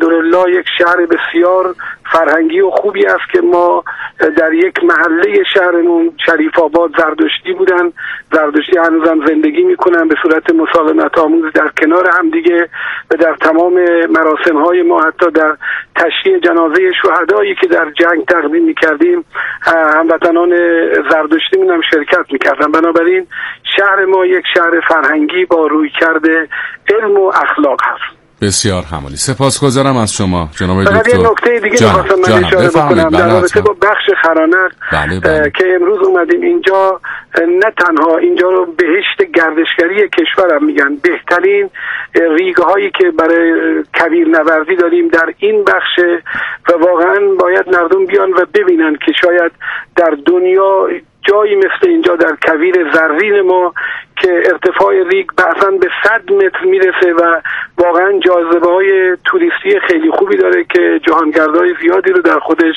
دورالله یک شهر بسیار فرهنگی و خوبی است که ما در یک محله شهرمون شریف آباد زردشتی بودن، زردشتی هنوزم زندگی میکنن به صورت مسالمت آموز در کنار هم دیگه و در تمام مراسم های ما، حتی در تشییع جنازه شهدایی که در جنگ تقدیم میکردیم هموطنان زردشتیمون هم شرکت میکردن. بنابراین شهر ما یک شهر فرهنگی با رویکرد علم و اخلاق هست. بسیار همالی، سپاسگزارم از شما جناب دکتر. فقط یه نکته دیگه می‌خواستم من اشاره بکنم در رابطه با بخش خرانق که امروز اومدیم اینجا. نه تنها اینجا رو بهشت گردشگری کشورم میگن، بهترین ریگ‌هایی که برای کویرنوردی داریم در این بخش و واقعا باید مردم بیان و ببینن که شاید در دنیا جایی مثل اینجا در کویر زرین ما که ارتفاع ریگ بعضاً به 100 متر میرسه و واقعا جاذبه‌های توریستی خیلی خوبی داره که جهانگردای زیادی رو در خودش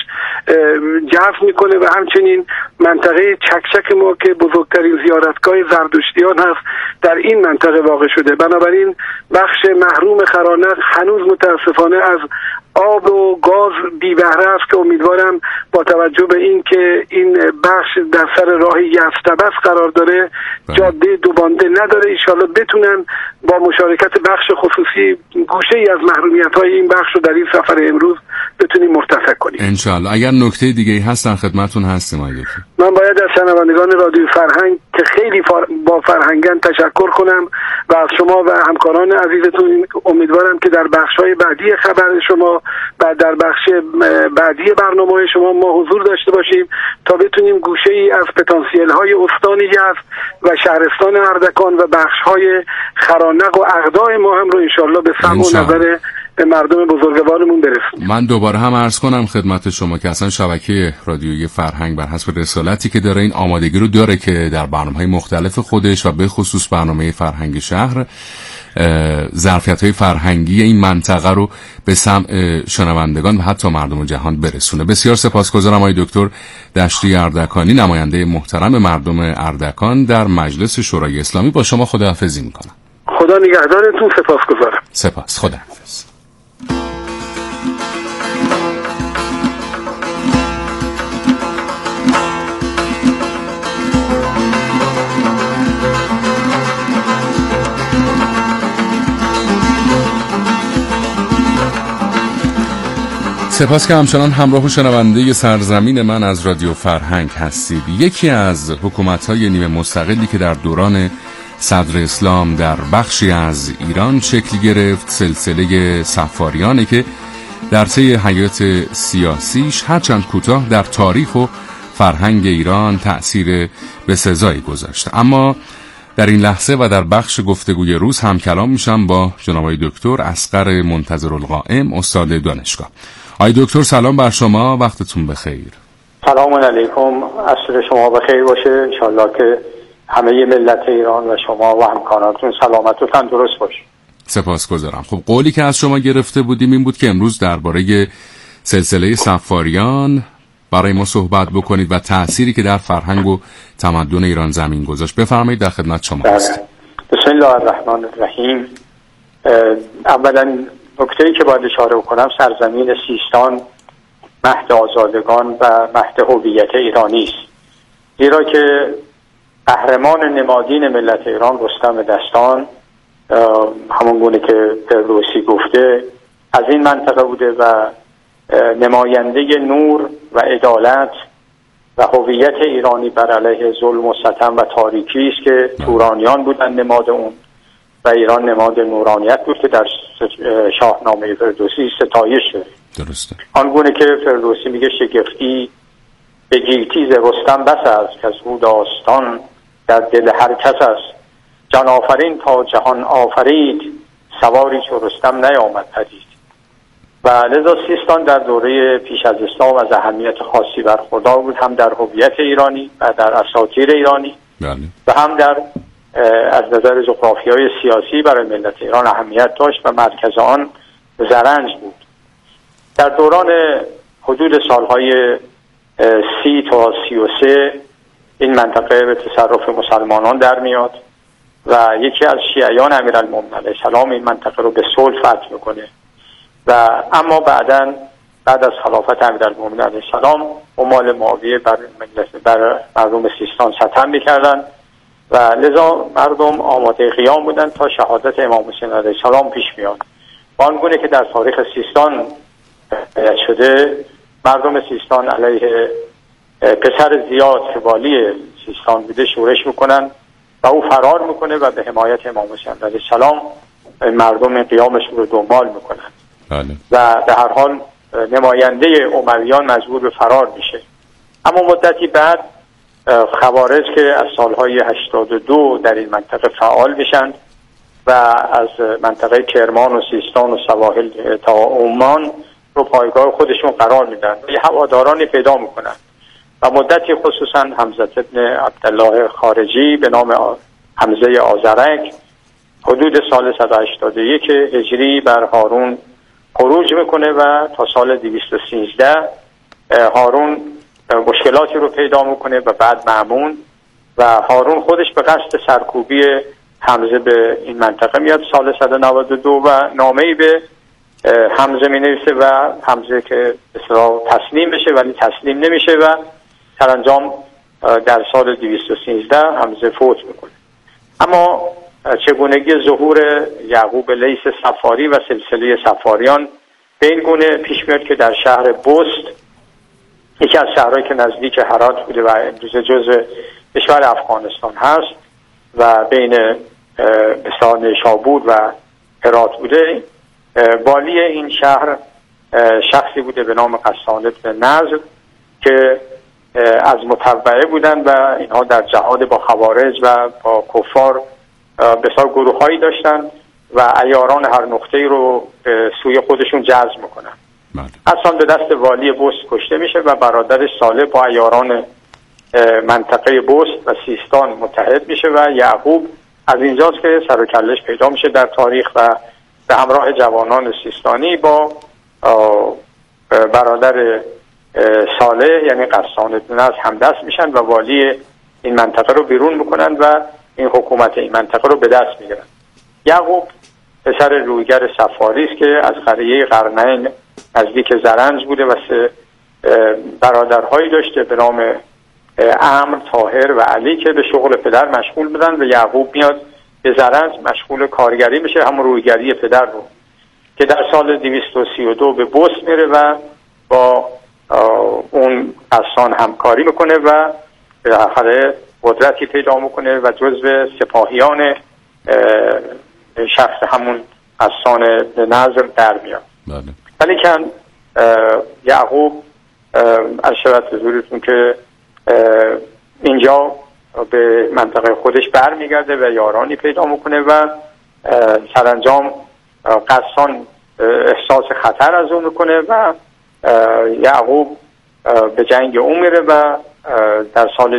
جذب میکنه و همچنین منطقه چکچک ما که بزرگترین زیارتگاه زردشتیان هست در این منطقه واقع شده. بنابراین بخش محروم خرانق هنوز متاسفانه از آب و گاز بی بهره است که امیدوارم با توجه به این که این بخش در سر راه یزدبس قرار داره، جاده دوبانده نداره، انشالله بتونن با مشارکت بخش خصوصی گوشه ای از محرومیت های این بخش رو در این سفر امروز بتونیم مرتفع کنیم انشالله. اگر نکته دیگه هستن خدمتون هستیم. من باید از شنوندگان رادیو فرهنگ که خیلی با فرهنگن تشکر کنم و از شما و همکاران عزیزتون امیدوارم که در بخش‌های بعدی خبر شما و در بخش بعدی برنامه شما ما حضور داشته باشیم تا بتونیم گوشه‌ای از پتانسیل‌های استان یزد و شهرستان اردکان و بخش‌های خرانق و اغدای ما هم رو انشالله به سمع و نظر به مردم بزرگوارمون برسونیم. من دوباره هم عرض کنم خدمت شما که اصلا شبکه رادیویی فرهنگ بر حسب رسالتی که داره این آمادگی رو داره که در برنامه‌های مختلف خودش و به خصوص برنامه فرهنگ شهر ظرفیت‌های فرهنگی این منطقه رو به سمع شنوندگان و حتی مردم جهان برسونه. بسیار سپاسگزارم آقای دکتر دشتی اردکانی، نماینده محترم مردم اردکان در مجلس شورای اسلامی. با شما خداحافظی میکنم. خدا نگهدارتون. سپاسگزارم. سپاس. خداحافظ. سپاس که همچنان همراه و شنونده سرزمین من از رادیو فرهنگ هستید. یکی از حکومت‌های نیمه مستقلی که در دوران صدر اسلام در بخشی از ایران شکل گرفت سلسله صفاریانه که در طی حیات سیاسیش هرچند کوتاه در تاریخ و فرهنگ ایران تأثیر بسزایی گذاشته. اما در این لحظه و در بخش گفتگوی روز هم کلام میشم با جناب دکتر اصغر منتظرالقائم، استاد دانشگاه. آقای دکتر سلام بر شما، وقتتون بخیر. سلام علیکم، عصر شما بخیر باشه. انشالله که همه ملت ایران و شما و همکارانتون سلامت و تندرست باشه. سپاسگزارم. خب قولی که از شما گرفته بودیم این بود که امروز درباره سلسله صفاریان برای ما صحبت بکنید و تأثیری که در فرهنگ و تمدن ایران زمین گذاشت. بفرمایید، در خدمت شما هستم. بسم الله الرحمن الرحیم. اولا نکته‌ای که باید اشاره بکنم، سرزمین سیستان مهد آزادگان و مهد هویت ایرانی است، زیرا که قهرمان نمادین ملت ایران رستم دستان، همون گونه که فردوسی گفته، از این منطقه بوده و نماینده نور و عدالت و هویت ایرانی بر علیه ظلم و ستم و تاریکی است که تورانیان بودن نماد اون و ایران نماد نورانیت بود که در شاهنامه فردوسی ستایش شده. درسته. آنگونه که فردوسی میگه شگفتی به گیتی ز رستم بس است که از او داستان در دل هر کس است. جان آفرین تا جهان آفرید سواری چو رستم نیامد پدید. و لذا سیستان در دوره پیش از اسلام از اهمیت خاصی برخوردار بود، هم در هویت ایرانی و در اساطیر ایرانی و هم در از نظر جغرافیای سیاسی برای ملت ایران اهمیت داشت و مرکز آن زرنج بود. در دوران حدود سالهای 30 تا 33 این منطقه به تصرف مسلمانان در میاد و یکی از شیعیان امیرالمومنین علیه السلام این منطقه رو به صلح فتح میکنه و اما بعد از خلافت امیرالمومنین علیه السلام اعمال معاویه بر مردم سیستان ستم می‌کردند و لذا مردم آماده قیام بودند تا شهادت امام حسین علیه السلام پیش بیاد. آنگونه که در تاریخ سیستان بیان شده، مردم سیستان علیه پسر زیاد که والی سیستان بوده شورش میکنن و او فرار میکنه و به حمایت امام حسین علیه السلام مردم قیامش رو دنبال میکنن و در هر حال نماینده امویان مجبور به فرار میشه. اما مدتی بعد خوارج که از سالهای 82 در این منطقه فعال میشن و از منطقه کرمان و سیستان و سواحل تا عمان رو پایگاه خودشون قرار میدن، یه هوادارانی پیدا میکنن و مدتی خصوصا حمزه ابن عبدالله خارجی به نام حمزه آذرک حدود سال 181 هجری بر هارون خروج میکنه و تا سال 213 هارون مشکلاتی رو پیدا میکنه و بعد مأمون و هارون خودش به قصد سرکوبی حمزه به این منطقه میاد سال 192 و نامه‌ای به حمزه می نویسه و حمزه که اصلا تسلیم بشه ولی تسلیم نمیشه و سرانجام در سال 213 حمزه فوت میکنه. اما چگونگی ظهور یعقوب لیث صفاری و سلسله صفاریان به این گونه پیش میاد که در شهر بست، یکی از شهرهایی که نزدیک هرات بوده و امروز جزء کشور افغانستان هست و بین مثلا نیشابور و هرات بوده، والی این شهر شخصی بوده به نام قسان ابن نضر که از متبعه بودن و اینها در جهاد با خوارج و با کفار بسیار گروه هایی داشتن و عیاران هر نقطه‌ای رو سوی خودشون جذب میکنن. اصلا به دست والی بست کشته میشه و برادرش صالح با عیاران منطقه بست و سیستان متحد میشه و یعقوب از اینجاست که سر و کلش پیدا میشه در تاریخ و به همراه جوانان سیستانی با برادر صالح یعنی قسان ابن نضر همدست میشن و والی این منطقه رو بیرون میکنن و این حکومت این منطقه رو به دست میگیرن. یعقوب پسر رویگر صفاری است که از قریه قرنین نزدیک زرنج بوده و سه برادرهایی داشته به نام عمرو، طاهر و علی که به شغل پدر مشغول بودن و یعقوب میاد به زرنج مشغول کارگری میشه، همون رویگری پدر رو، که در سال 232 به بست میره و با اون قسان همکاری میکنه و به آخر قدرتی پیدا میکنه و جزو سپاهیان شخص همون قسان نضر در میاد. ولی که یعقوب از شرط حضورتون که اینجا به منطقه خودش برمیگرده و یارانی پیدا میکنه و سرانجام قسان احساس خطر از اون میکنه و یعقوب به جنگ اون میره و در سال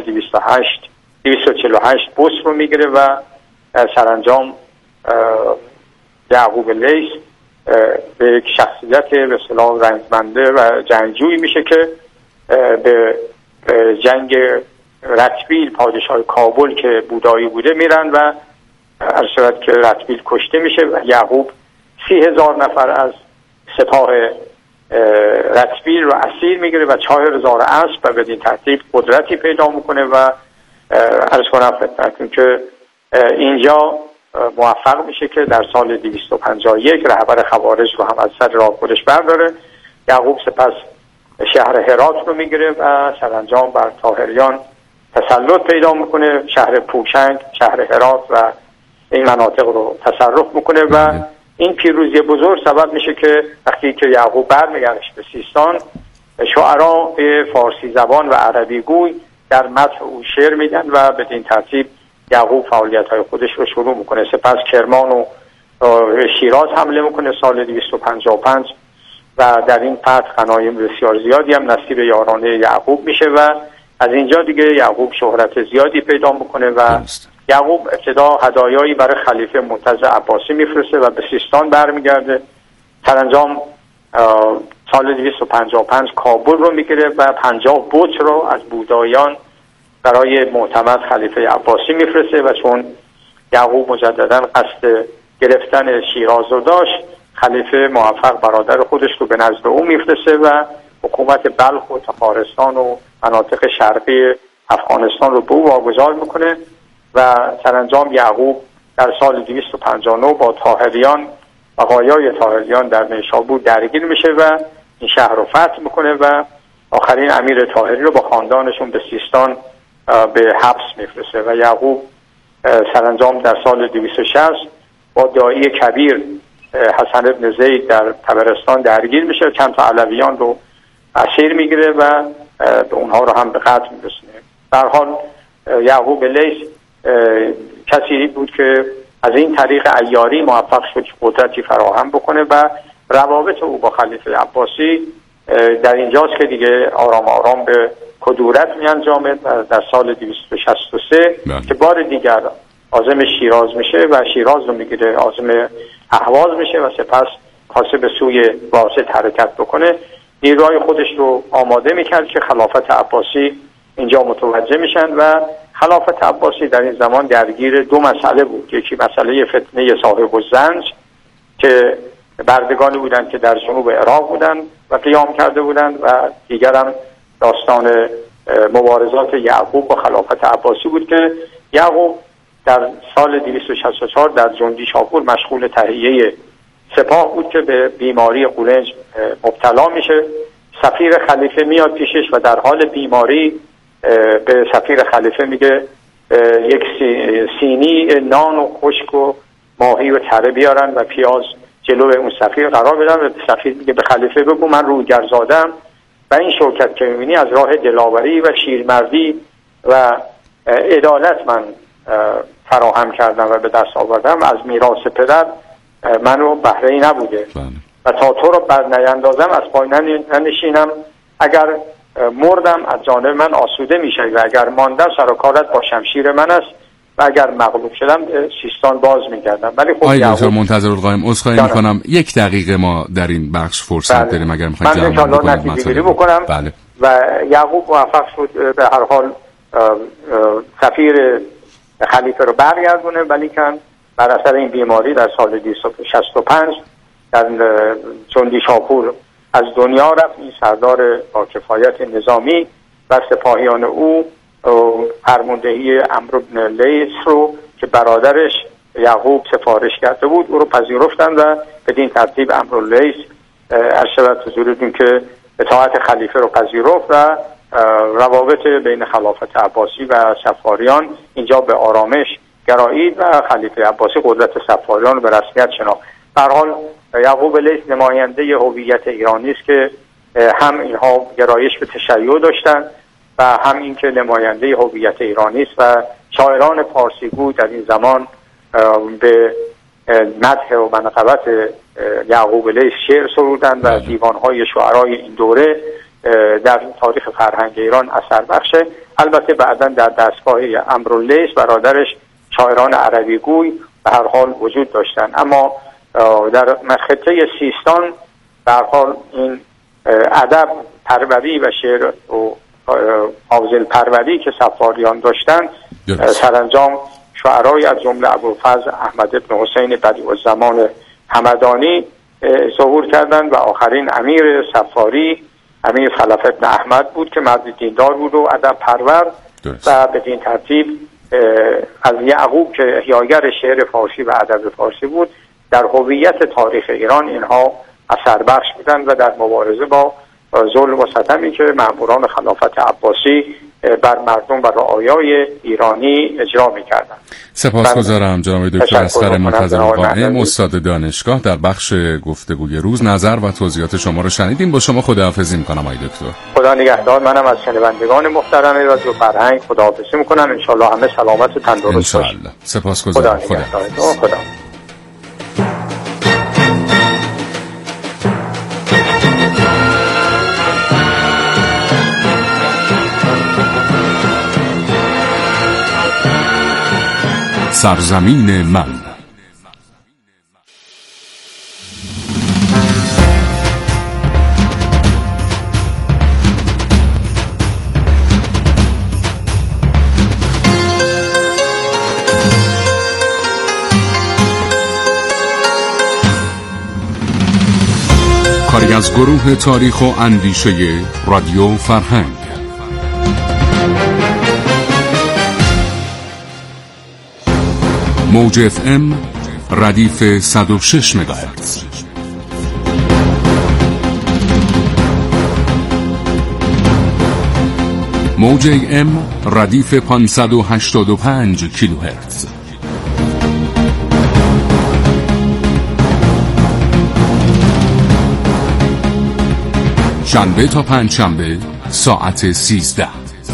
248 بست رو میگیره و سرانجام یعقوب لیث به یک شخصیت به اصطلاح رنجمنده و جنگجویی میشه که به جنگ رتبیل پادشاه کابل که بودایی بوده میرن و از صورت که رتبیل کشته میشه و یعقوب 30,000 نفر از سپاه رتبیل رو اسیر میگیره و 4,000 اسب و بدین ترتیب قدرتی پیدا میکنه و عرض کنم خدمتتون که اینجا موفق میشه که در سال 251 رهبر خوارج رو هم از سر راه خودش برداره. یعقوب سپس شهر هرات رو میگیره و سرانجام بر طاهریان تسلط پیدا میکنه، شهر پوشنگ، شهر هرات و این مناطق رو تصرف میکنه و این پیروزی بزرگ سبب میشه که وقتی که یعقوب برمیگرده به سیستان، شعرا فارسی زبان و عربی گوی در مدح او شعر میگن و بدین ترتیب یعقوب فعالیت‌های خودش رو شروع میکنه. سپس کرمان و شیراز حمله میکنه سال 255 و در این فتح غنایم بسیار زیادی هم نصیب یارانه یعقوب میشه و از اینجا دیگه یعقوب شهرت زیادی پیدا میکنه و یعقوب ابتدا هدایایی برای خلیفه مرتضی عباسی میفرسته و به سیستان برمیگرده. سرانجام سال 255 کابل رو میگیره و 50 بت رو از بودایان برای معتمد خلیفه عباسی میفرسته و چون یعقوب مجددا قصد گرفتن شیراز رو داشت، خلیفه موفق برادر خودش رو به نزد او میفرسته و حکومت بلخ و تخارستان و مناطق شرقی افغانستان رو به او واگذار میکنه و سرانجام یعقوب در سال 259 با طاهریان بقایای طاهریان در نیشابور درگیر میشه و این شهر رو فتح میکنه و آخرین امیر طاهری رو با خاندانشون به سیستان به حبس میفرسته و یعقوب سرانجام در سال 260 با داعی کبیر حسن ابن زید در طبرستان درگیر میشه، چند تا علویان رو اسیر میگیره و به اونها رو هم به قتل میرسونه. در حال یعقوب لیث کسی بود که از این طریق عیاری موفق شد قدرتی فراهم بکنه و روابط او با خلیفه عباسی در اینجاست که دیگه آرام آرام به کدورت می انجامه. در سال 263 که بار دیگر عازم شیراز میشه و شیراز رو میگیره، عازم اهواز میشه و سپس خواسته به سوی واسط حرکت بکنه. نیروهای خودش رو آماده میکرد که خلافت عباسی اینجا متوجه میشن و خلافت عباسی در این زمان درگیر دو مسئله بود. یکی مسئله فتنه صاحب الزنج که بردگانی بودند که در جنوب عراق بودند و قیام کرده بودند و دیگر هم داستان مبارزات یعقوب با خلافت عباسی بود که یعقوب در سال 264 در جندی شاپور مشغول تهیه سپاه بود که به بیماری قولنج مبتلا میشه. سفیر خلیفه میاد پیشش و در حال بیماری به سفیر خلیفه میگه یک سینی نان و خشک و ماهی و تره بیارن و پیاز جلو اون سفیر قرار بدن و سفیر میگه به خلیفه بگو من رویگرزادم و این شوکت که میبینی از راه دلاوری و شیرمردی و عدالت من فراهم کردم و به دست آوردم، از میراث پدر منو بهره‌ای نبوده و تا تو رو بر نیندازم از پای ننشینم. اگر مردم از جانب من آسوده میشه و اگر ماندم سر و کارت با شمشیر من است و اگر مغلوب شدم سیستان باز میگردم. ولی خب آقای دکتر منتظر القائم عذرخواهی میکنم، یک دقیقه ما در این بخش فرصت داریم اگر میخواید جمع بکنم. بله. و یعقوب موفق شد به هر حال سفیر خلیفه رو برگردونه، ولی که بر اثر این بیماری در سال 265 در جندی شاپور از دنیا رفت. این سردار با کفایت نظامی و سپاهیان او فرماندهی عمرو بن لیث رو که برادرش یعقوب سفارش کرده بود او رو پذیرفتن و بدین ترتیب عمرو لیث ارشد حضورتون که اطاعت خلیفه رو پذیرفت و روابط بین خلافت عباسی و صفاریان اینجا به آرامش گرایید و خلیفه عباسی قدرت صفاریان به رسمیت شناخت. در حال یعقوب لیث نماینده هویت ایرانی است که هم اینها گرایش به تشیع داشتن و هم این که نماینده هویت ایرانی است و شاعران فارسیگو در این زمان به مدح و منقبت یعقوب لیث شعر سرودند و دیوانهای شعرای این دوره در تاریخ فرهنگ ایران اثر بخشه. البته بعداً در دستگاه عمرو لیث برادرش شاعران عربی گوی به هر حال وجود داشتند، اما در خطه سیستان به هر حال این ادب پروری و شعر و حافظ پروری که صفاریان داشتند سرانجام شعرای از جمله ابوالفضل احمد بن حسین بدیع الزمان همدانی ظهور کردند و آخرین امیر صفاری امیر خلف ابن احمد بود که مرد دیندار بود و ادب پرور و بدین ترتیب از یعقوب که احیاگر شعر فارسی و ادب فارسی بود در هویت تاریخ ایران اینها اثر بخش بودند و در مبارزه با ظلم و ستمی که مأموران خلافت عباسی بر مردم و رعایای ایرانی اجرا می‌کردند. سپاسگزارم جناب دکتر اصغر منتظر القائم استاد دانشگاه. در بخش گفتگوی روز نظر و توضیحات شما رو شنیدیم. با شما خداحافظی می‌کنم آقای دکتر. خدا نگهدار. منم از شنوندگان محترم رادیو فرهنگ خداحافظی می‌کنم. ان شاءالله همه سلامت و تندرست باشید. سپاسگزارم. خدا. سرزمین من. گروه تاریخ و اندیشه رادیو فرهنگ. موج FM ردیف 106 مگاهرتز. موج AM ردیف 585 کیلوهرتز. شنبه تا پنجشنبه ساعت 13.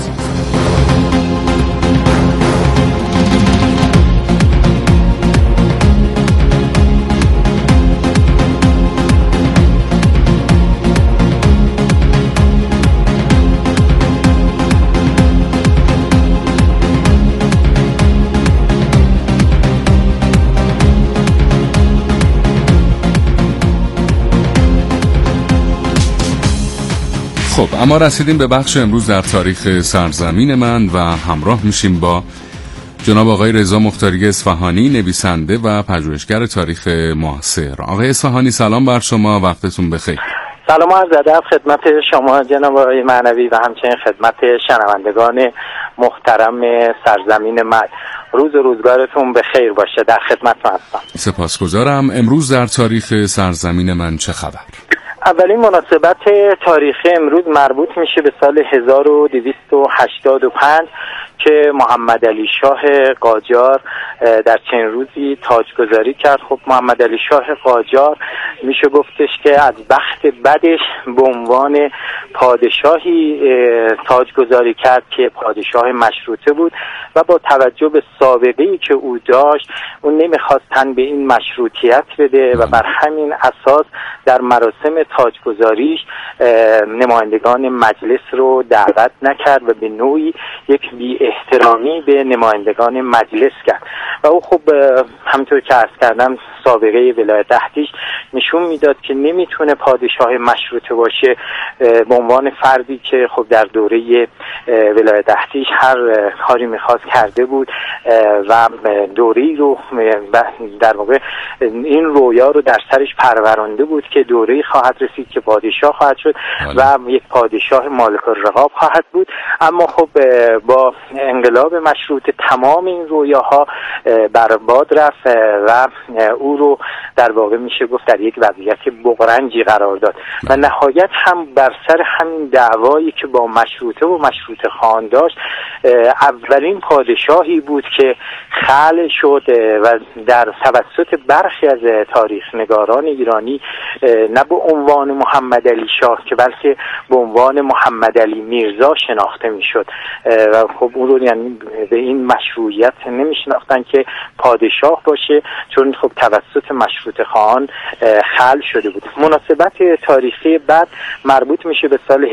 خب اما رسیدیم به بخش امروز در تاریخ سرزمین من و همراه میشیم با جناب آقای رضا مختاری اصفهانی، نویسنده و پژوهشگر تاریخ معاصر. آقای اصفهانی سلام بر شما، وقتتون بخیر. سلام عرض ادب خدمت شما جناب آقای معنوی و همچنین خدمت شنوندگان محترم سرزمین من. روز و روزگارتون به خیر باشه. در خدمتتون هستم. سپاسگزارم. امروز در تاریخ سرزمین من چه خبر؟ اولین مناسبت تاریخی امروز مربوط میشه به سال 1285 که محمد علی شاه قاجار در چند روزی تاجگذاری کرد. خب محمد علی شاه قاجار میشه گفتش که از بخت بدش به عنوان پادشاهی تاجگذاری کرد که پادشاه مشروطه بود و با توجه به سابقه‌ای که او داشت اون نمیخواست تن به این مشروطیت بده و بر همین اساس در مراسم تاجگذاریش نمایندگان مجلس رو دعوت نکرد و به نوعی یک بی احترامی به نمایندگان مجلس کرد و او خب همونطور که عرض کردم سابقه ولایت تحتیش نشون میداد که نمیتونه پادشاه مشروطه باشه به عنوان فردی که خب در دوره ولایت تحتیش هر کاری میخواست کرده بود و دوره‌ای رو در واقع این رویا رو در سرش پرورانده بود که دوره‌ای خواهد رسید که پادشاه خواهد شد و یک پادشاه مالک الرقاب خواهد بود. اما خب با انقلاب مشروطه تمام این رویاها برباد رفت و او رو در واقع میشه گفت در یک وضعیت بغرنجی قرار داد و نهایت هم بر سر همین دعوایی که با مشروطه و مشروطه خان داشت اولین پادشاهی بود که خلع شد و در توسط برخی از تاریخ نگاران ایرانی نه به عنوان محمد علی شاه که بلکه به عنوان محمد علی میرزا شناخته میشد و خب اون رو یعنی به این مشروعیت نمیشناختن که پادشاه باشه چون خب توسط مشروطه خان خلع شده بود. مناسبت تاریخی بعد مربوط میشه به سال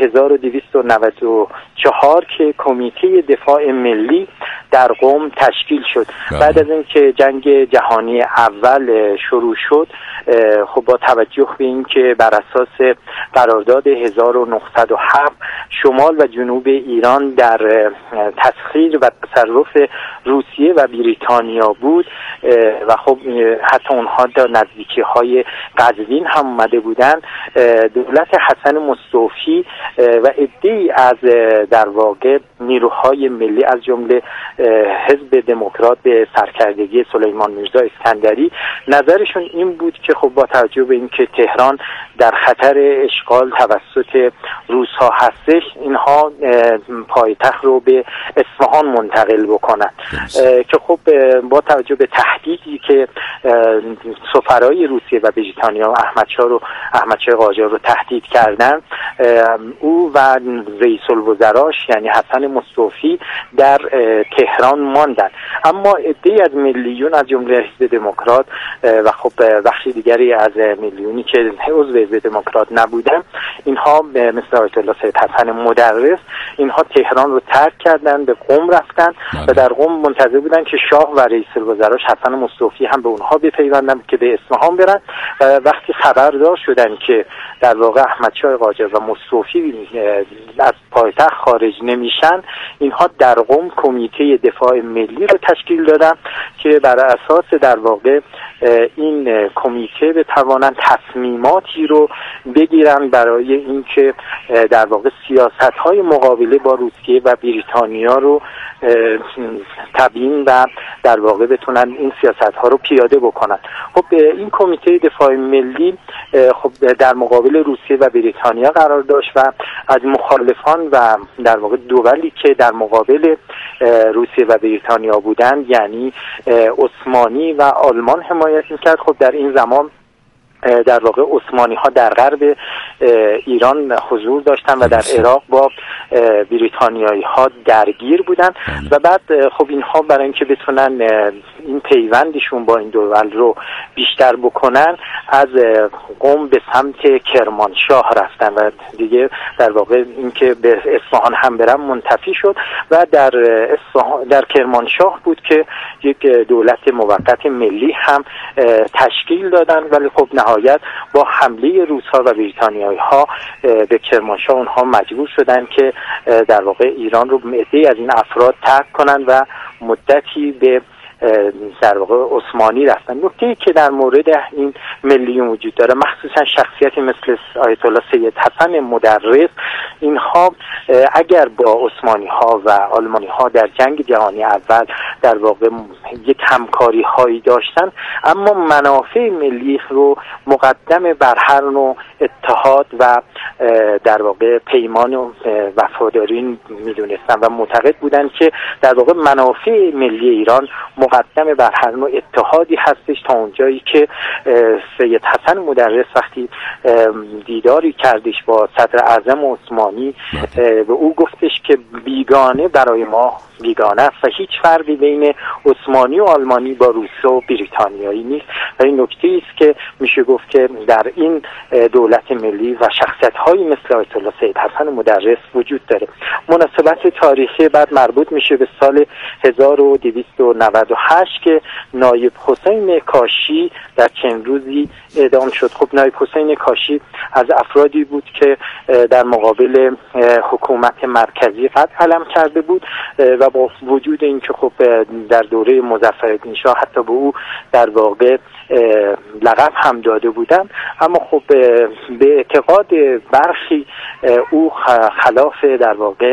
1294 که کمیته دفاع ملی در قم تشکیل شد. بعد از اینکه جنگ جهانی اول شروع شد خب با توجه به اینکه بر اساس قرارداد 1907 شمال و جنوب ایران در تسخیر و تصرف روسیه و بریتانیا بود و خب حتی اونها در نزدیکی‌های قزوین هم اومده بودن، دولت حسن مستوفی و عده‌ای از در واقع نیروهای ملی از جمله حزب دموکرات به سرکردگی سلیمان میرزا اسکندری نظرشون این بود که خب با توجه به اینکه تهران در خطر اشغال توسط روس‌ها هستش اینها پایتخت رو به اصفهان منتقل بکنن که خب با توجه به تهدیدی که سفرای روسیه و بریتانیا احمد شاه قاجار رو تهدید کردن او و رئیس الوزراش یعنی حسن مستوفی در تهران ماندن. اما عده‌ای از میلیون از جمله حزب دموکرات و خب بخشی دیگری از میلیونی که عضو حزب دموکرات نبودن اینها مثل آیت الله سید حسن مدرس اینها تهران رو ترک کردن، به قم رفتن و در قم منتظر بودن که شاه و رئیس الوزراش حسن مصطفی هم به اونها بپیوندن که به اصفهان برن. وقتی خبردار شدن که در واقع احمدشاه قاجار و مصطفی از پایتخت خارج نمیشن، اینها در قم کمیته دفاع ملی رو تشکیل دادن که بر اساس در واقع این کمیته بتوانند تصمیماتی رو بگیرن برای اینکه در واقع سیاست‌های مقابله با روسیه و بریتانیا رو تبیین و در واقع بتونن این سیاست‌ها رو پیاده بکنن. خب این کمیته دفاع ملی خب در مقابل روسیه و بریتانیا قرار داشت و از مخالفان و در واقع دولی که در مقابل روسیه و بریتانیا بودند، یعنی عثمانی و آلمان حمایت می‌کرد. خب در این زمان در واقع عثمانی ها در غرب ایران حضور داشتن و در عراق با بریتانیایی ها درگیر بودن و بعد خب اینها برای اینکه بتونن این پیوندشون با این دول رو بیشتر بکنن از قم به سمت کرمانشاه رفتن و دیگه در واقع اینکه به اصفهان هم برن منتفی شد و در کرمانشاه بود که یک دولت موقت ملی هم تشکیل دادن. ولی خب نهایت با حمله روس‌ها و بریتانیایی‌ها به کرمانشاه اونها مجبور شدن که در واقع ایران رو عده‌ای از این افراد ترک کنن و مدتی به در واقع عثمانی رفتن. نکته‌ای که در مورد این ملی وجود داره، مخصوصا شخصیتی مثل آیت الله سید حسن مدرس، اینها اگر با عثمانی ها و آلمانی ها در جنگ جهانی اول در واقع یک همکاری هایی داشتن، اما منافع ملی رو مقدم بر هر نوع اتحاد و در واقع پیمان و وفاداری میدونستن و معتقد بودن که در واقع منافع ملی ایران مقدم بر هر نوع اتحادی هستش، تا اونجایی که سید حسن مدرس وقتی دیداری کردش با صدر اعظم عثمانی به او گفتش که بیگانه برای ما بیگانه است و هیچ فرقی بین عثمانی و آلمانی با روسیه و بریتانیایی نیست. و این نکته است که میشه گفت که در این دولت ملی و شخصیت‌هایی مثل آیت الله سید حسن مدرس وجود داره. مناسبت تاریخی بعد مربوط میشه به سال 1298 که نایب حسین کاشی در چند روزی اعدام شد. خب نایب حسین کاشی از افرادی بود که در مقابل حکومت مرکزی قد علم کرده بود و با وجود اینکه خب در دوره مظفرالدین شاه حتی به او در واقع لقب هم داده بودن، اما خب به اعتقاد برخی او خلاف در واقع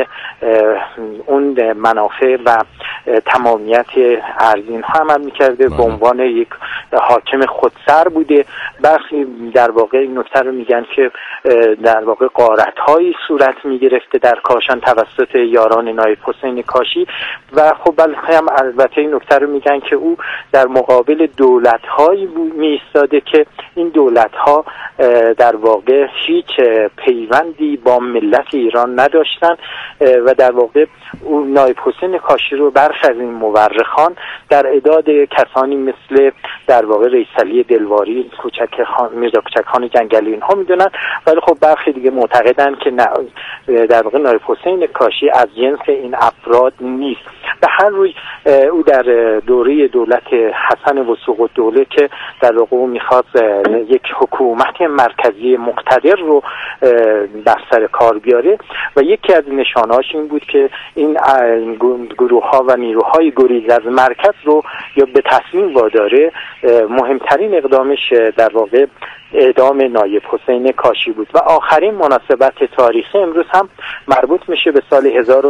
اون منافع و تمامیت ارزین ها عمل میکرده، به عنوان یک حاکم خودسر بوده. برخی در واقع این نکته رو میگن که در واقع غارت هایی صورت میگرفته در کاشان توسط یاران نایب حسین کاشی و خب هم البته این نکته رو میگن که او در مقابل دولت هایی میایستاده که این دولت ها در واقع هیچ پیوندی با ملت ایران نداشتن و در واقع او نایب حسین کاشی رو برخی از این مورخان در اعداد کسانی مثل در واقع رئیس علی دلواری، میرزا کوچک خان جنگلی اینها میدونن، ولی خب برخی دیگه معتقدن که در واقع نایب حسین کاشی از جنس این افراد نیست. به هر روی او در دوره دولت حسن وثوق‌الدوله که در واقع او میخواست یک حکومت مرکزی مقتدر رو در سر کار بیاره و یکی از نشانهاش این بود که این گروه ها و نیروهای گریز از مرکز رو یا به تصمیم واداره. مهمترین اقدامش در واقع اعدام نایب حسین کاشی بود و آخرین مناسبت تاریخی امروز هم مربوط میشه به سال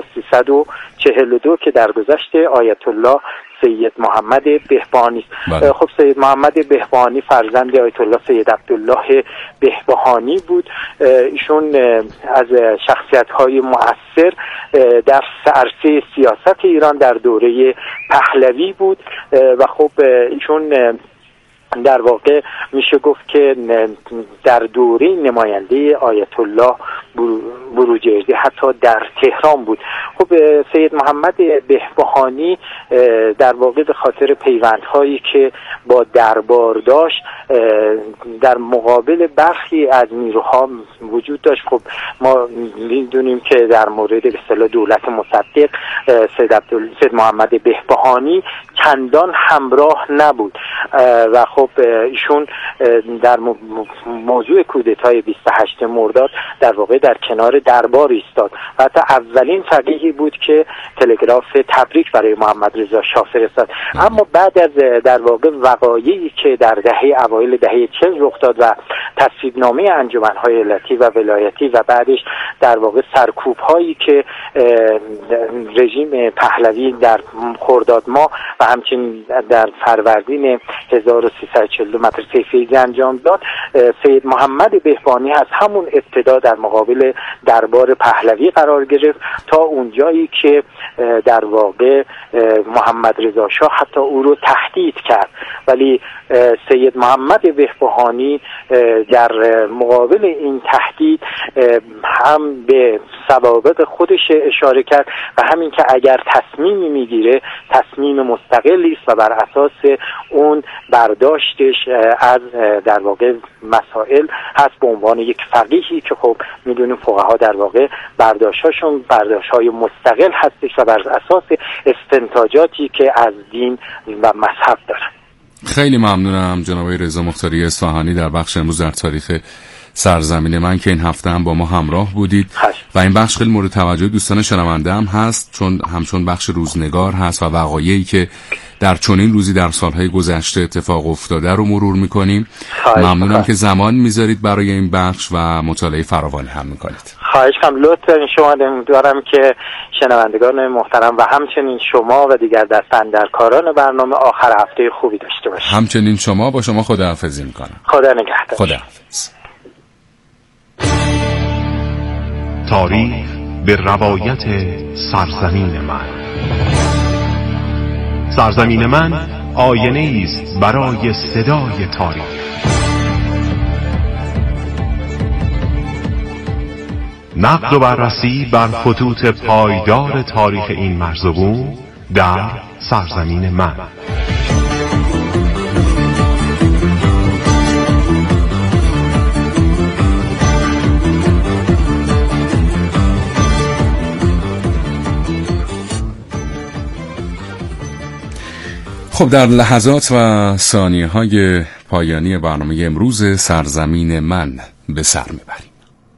1342 که درگذشت آیت الله سید محمد بهبهانی. خب سید محمد بهبهانی فرزند آیت الله سید عبدالله بهبهانی بود. ایشون از شخصیت‌های مؤثر در عرصه سیاست ایران در دوره پهلوی بود و خب ایشون در واقع میشه گفت که در دوره نماینده آیت الله بروجردی، حتی در تهران بود. خب سید محمد بهبهانی در واقع به خاطر پیوندهایی که با دربار داشت در مقابل برخی از نیروها وجود داشت. خب ما میدونیم که در مورد به اصطلاح دولت مصدق سید محمد بهبهانی چندان همراه نبود و خب ایشون در موضوع کودتای 28 مرداد در واقع در کنار دربار ایستاد و حتی اولین فقیهی بود که تلگراف تبریک برای محمد رضا شاه فرستاد. اما بعد از در واقع وقایعی که در اوایل دهه 40 رخ داد و تصویبنامه انجمن‌های ایالتی و ولایتی و بعدش در واقع سرکوب‌هایی که رژیم پهلوی در خرداد ماه و همچنین در فروردین 1342 مدرسه فیضی انجام داد، سید محمد بهبهانی از همون ابتدا در مقابل دربار پهلوی قرار گرفت تا اونجایی که در واقع محمد رضا شاه حتی او رو تهدید کرد. ولی سید محمد بهبهانی در مقابل این تهدید هم به سوابق خودش اشاره کرد و همین که اگر تصمیمی میگیره تصمیم مستقلی است و بر اساس اون برداشتش از در واقع مسائل هست به عنوان یک فقیهی که خب میدونیم فقها در واقع برداشتاشون برداشت‌های مستقل هستش و بر اساس استنتاجاتی که از دین و مذهب دارن. خیلی ممنونم جناب رضا مختاری اصفهانی در بخش امروز در تاریخ سرزمین من که این هفته هم با ما همراه بودید و این بخش خیلی مورد توجه دوستان شنونده هم هست چون همچون بخش روزنگار هست و وقایعی که در چنین روزی در سالهای گذشته اتفاق افتاده رو مرور میکنیم. ممنونم که زمان میذارید برای این بخش و مطالعه فراوانی هم میکنید. خواهش کنم، لطف دارین شما. امیدوارم که شنوندگان محترم و همچنین شما و دیگر دستاندرکاران برنامه آخر هفته خوبی داشته باشید. همچنین شما. با شما خداحافظی میکنم. خدا نگهدار. خداحافظ. تاریخ به روایت سرزمین من. سرزمین من آینه است برای صدای تاریخ. نقد و بررسی بر خطوط پایدار تاریخ این مرزبون در سرزمین من. خب در لحظات و ثانیه‌های پایانی برنامه امروز سرزمین من به سر میبریم.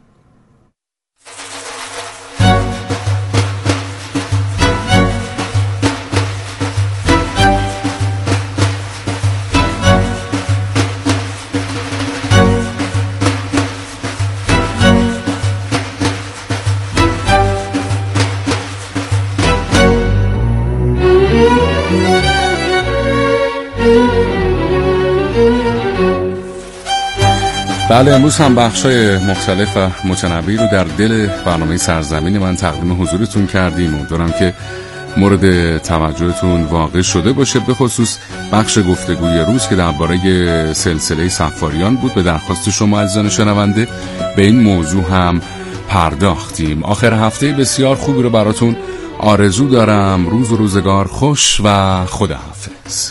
بله، امروز هم بخشای مختلف و متنوعی رو در دل برنامه سرزمین من تقدیم حضورتون کردیم. امیدوارم که مورد توجهتون واقع شده باشه، به خصوص بخش گفتگوی روز که درباره سلسله سفاریان بود. به درخواست شما عزیزان شنونده به این موضوع هم پرداختیم. آخر هفته بسیار خوبی رو براتون آرزو دارم. روز و روزگار خوش و خداحافظ.